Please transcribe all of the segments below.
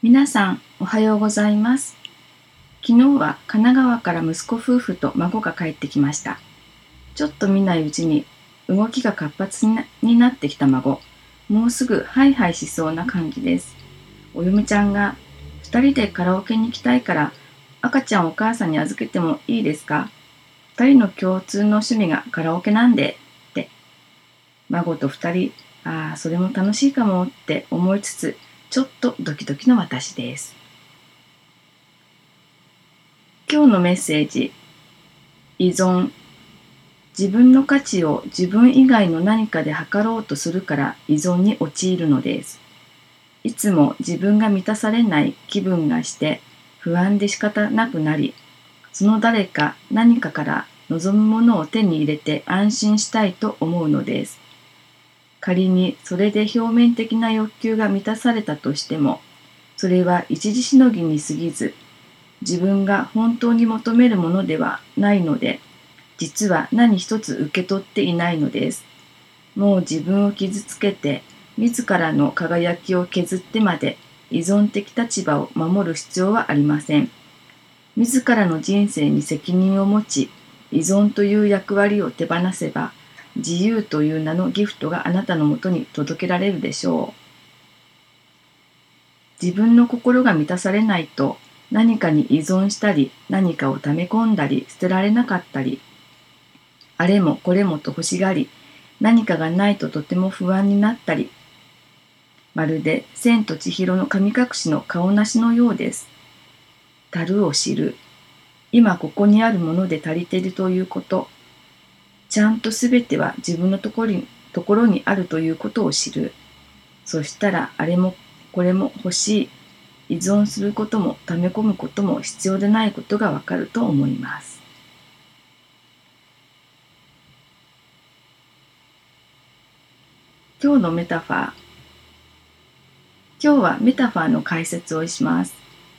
皆さん、おはようございます。昨日は神奈川から息子夫婦と孫が帰ってきました。ちょっと見ないうちに動きが活発になってきた孫。もうすぐハイハイしそうな感じです。お嫁ちゃんが2人でカラオケに行きたいから赤ちゃんをお母さんに預けてもいいですか？ 2 人の共通の趣味がカラオケなんでって。孫と2人、それも楽しいかもって思いつつ、ちょっとドキドキの私です。今日のメッセージ、依存。自分の価値を自分以外の何かで測ろうとするから依存に陥るのです。いつも自分が満たされない気分がして不安で仕方なくなり、その誰か何かから望むものを手に入れて安心したいと思うのです。仮にそれで表面的な欲求が満たされたとしても、それは一時しのぎに過ぎず、自分が本当に求めるものではないので、実は何一つ受け取っていないのです。もう自分を傷つけて、自らの輝きを削ってまで依存的立場を守る必要はありません。自らの人生に責任を持ち、依存という役割を手放せば、自由という名のギフトがあなたのもとに届けられるでしょう。自分の心が満たされないと、何かに依存したり、何かを溜め込んだり、捨てられなかったり、あれもこれもと欲しがり、何かがないととても不安になったり、まるで千と千尋の神隠しの顔なしのようです。足を知る。今ここにあるもので足りているということ。ちゃんとすべては自分のところにあるということを知る。そしたらあれもこれも欲しい。依存することも溜め込むことも必要でないことがわかると思います。今日のメタファー。今日はメタファーの解説をします。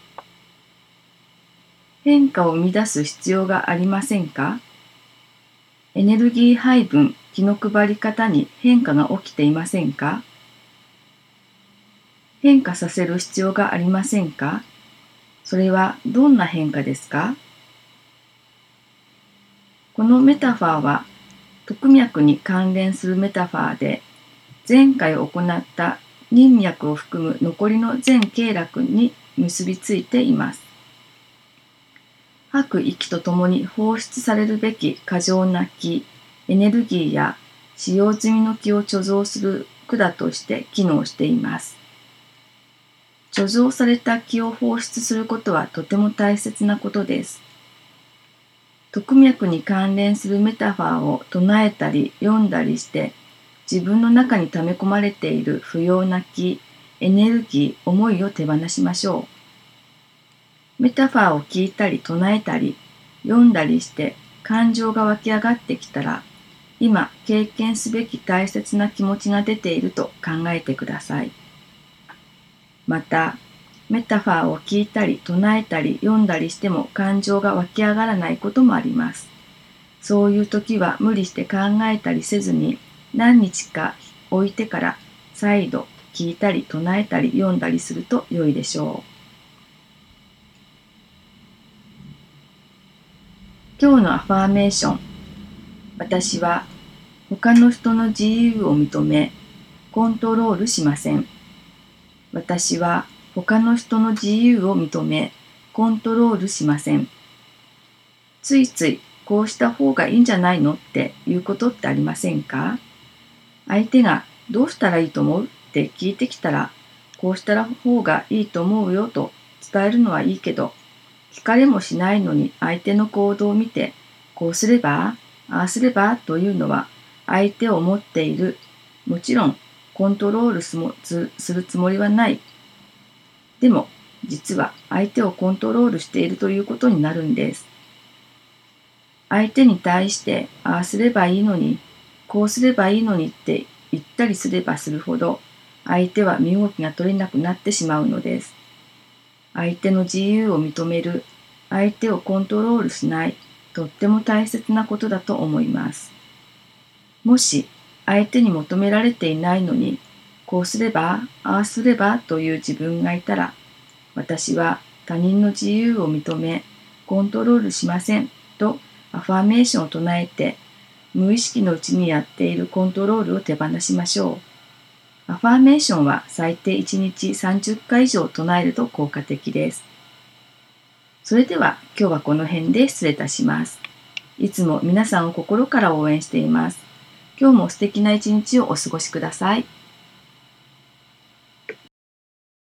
変化を生み出す必要がありませんか？エネルギー配分、気の配り方に変化が起きていませんか？変化させる必要がありませんか？それはどんな変化ですか？このメタファーは、徳脈に関連するメタファーで、前回行った任脈を含む残りの全経絡に結びついています。吐く息とともに放出されるべき過剰な気、エネルギーや使用済みの気を貯蔵する管として機能しています。貯蔵された気を放出することはとても大切なことです。徳脈に関連するメタファーを唱えたり読んだりして、自分の中に溜め込まれている不要な気、エネルギー、思いを手放しましょう。メタファーを聞いたり唱えたり、読んだりして感情が湧き上がってきたら、今経験すべき大切な気持ちが出ていると考えてください。また、メタファーを聞いたり唱えたり読んだりしても感情が湧き上がらないこともあります。そういう時は無理して考えたりせずに何日か置いてから再度聞いたり唱えたり読んだりすると良いでしょう。今日のアファーメーション。私は他の人の自由を認め、コントロールしません。私は他の人の自由を認め、コントロールしません。ついついこうした方がいいんじゃないのっていうことってありませんか？相手がどうしたらいいと思うって聞いてきたら、こうした方がいいと思うよと伝えるのはいいけど、聞かれもしないのに相手の行動を見て、こうすれば、ああすればというのは相手を思っている。もちろんコントロールするつもりはない。でも実は相手をコントロールしているということになるんです。相手に対してああすればいいのに、こうすればいいのにって言ったりすればするほど、相手は身動きが取れなくなってしまうのです。相手の自由を認める、相手をコントロールしない、とっても大切なことだと思います。もし相手に求められていないのに、こうすれば、ああすればという自分がいたら、 私は他人の自由を認め、コントロールしませんとアファーメーションを唱えて、無意識のうちにやっているコントロールを手放しましょう。アファーメーションは最低1日30回以上唱えると効果的です。それでは今日はこの辺で失礼いたします。いつも皆さんを心から応援しています。今日も素敵な一日をお過ごしください。